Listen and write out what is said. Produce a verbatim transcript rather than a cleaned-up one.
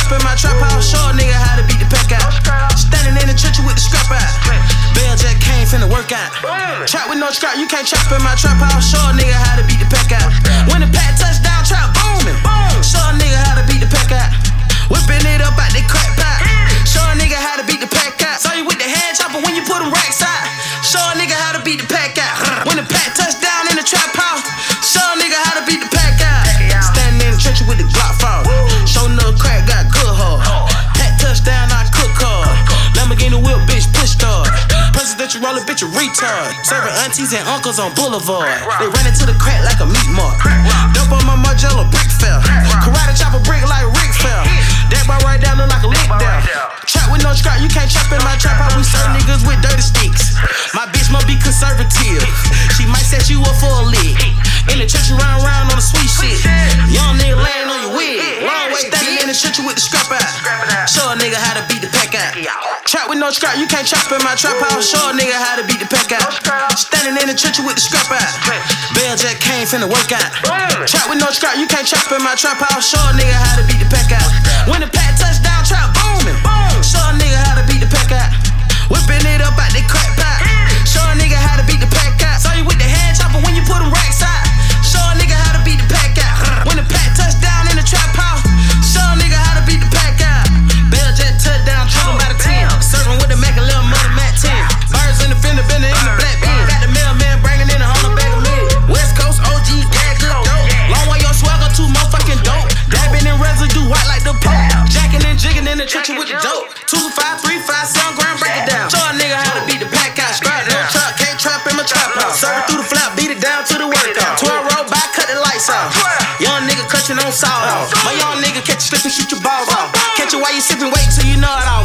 trap in my trap house. Show a nigga how to beat the pack out. Standing in the trenches with the scrap out. Bell Jack came finna work out. Trap with no scrap, you can't trap in my trap house. Show a nigga how to beat the pack out. When the pack touchdown, trap booming. Show a nigga how to beat the pack out. Whipping it up out they crack pot. Show a nigga how to beat the pack out. Saw you with the hand chopper when you put them racks out. Show a nigga how to beat the pack out. When the pack touchdown in the trap house. Show a nigga how to beat the pack out. Standing in the trenches with the Glock fall. Show no crack, got good hard. Pack touchdown, I cook hard. Lamborghini whip, bitch, push hard. Presidential roller, bitch, a retard. Serving aunties and uncles on Boulevard. They ran into the crack like a meat mark. Dope on my Margello, brick fell. Karate chop a brick like Rick fell. That bar right down look like a lick down. Trap with no scrap, you can't trap in my trap. How we serve niggas with dirty sticks. My bitch must be conservative. She might set you up for a lick. In the church, you round round on the sweet shit. Young nigga laying on your wig. Long way standing in the church with the scrap out. Show a nigga how to beat the pack out. Trap with no scrap, you can't trap in my trap house. Show a nigga how to beat the pack out. Standing in the church with the scrap out. Bell Jack came finna work out. Trap with no scrap, you can't trap in my trap house. Show a nigga how to beat the pack out. When the pack touchdown, trap booming. Show a nigga how to beat the pack out. Whipping it up out they crack pot. Show a nigga how to beat the pack out. Saw you with the hand chopper when you put them racks out. Show a nigga how to beat the pack out. When the pack touchdown in the trap house. Show a nigga how to beat the pack out. Bell Jet touchdown, triple by the ten. Serving with the Mac, a little mother Mac ten. Birds in the fender, bender in the black bin. Got the mailman bringing in a hundred bag of meat. West Coast O G, gag good dope. Long way your swagger, too motherfucking dope. Dabbing in residue, white like the Pope. Jacking and jigging in the trenches with the dope. Two, five, three, five, seven grand, break it down. Show a nigga how to beat the pack out. Scrap no truck, can't trap in my trap house. Serve through the flap, beat it down to the workout. twelve roll by, cut the lights off. Young nigga clutching on sawed off. My young nigga catch you slipping, shoot your balls off. Catch you while you sipping, wait till you know it all.